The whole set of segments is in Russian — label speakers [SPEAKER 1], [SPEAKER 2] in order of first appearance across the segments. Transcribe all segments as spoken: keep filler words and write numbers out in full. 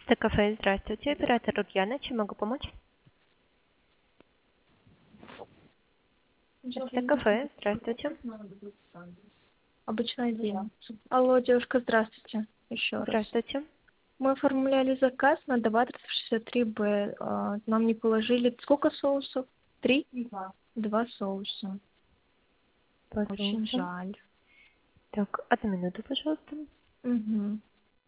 [SPEAKER 1] Кафе, здравствуйте. Оператор Ульяна, чем могу помочь? Кафе, здравствуйте.
[SPEAKER 2] Обычный день. Алло, девушка, здравствуйте. Еще раз.
[SPEAKER 1] Здравствуйте.
[SPEAKER 2] Мы оформляли заказ на Даватров шестьдесят три Б. А, Нам не положили... Сколько соусов? Три? Два. Два соуса. Очень
[SPEAKER 1] Пожалуйста.
[SPEAKER 2] жаль.
[SPEAKER 1] Так, одну минуту, пожалуйста.
[SPEAKER 2] Угу.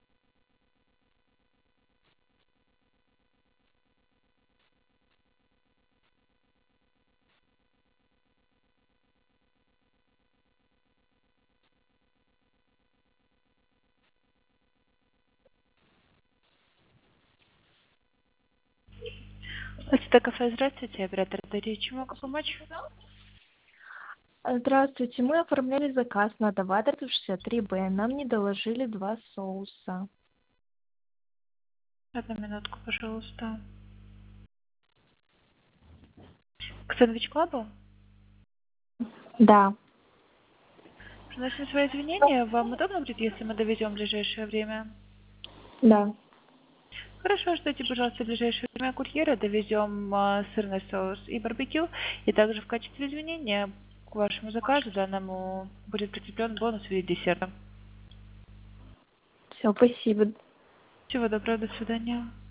[SPEAKER 1] Это кафе, здравствуйте. Оператор Дарья, чем могу помочь?
[SPEAKER 2] Здравствуйте. Мы оформляли заказ на Даватров шестьдесят три Б. Нам не доложили два соуса.
[SPEAKER 1] Одну минутку, пожалуйста. К сэндвич клабу?
[SPEAKER 2] Да.
[SPEAKER 1] Приносим свои извинения. Вам удобно будет, если мы довезем в ближайшее время?
[SPEAKER 2] Да.
[SPEAKER 1] Хорошо, ждите, пожалуйста, в ближайшее время курьера. Довезем а, сырный соус и барбекю. И также в качестве извинения к вашему заказу данному будет прикреплен бонус в виде десерта.
[SPEAKER 2] Все, спасибо.
[SPEAKER 1] Всего доброго, до свидания.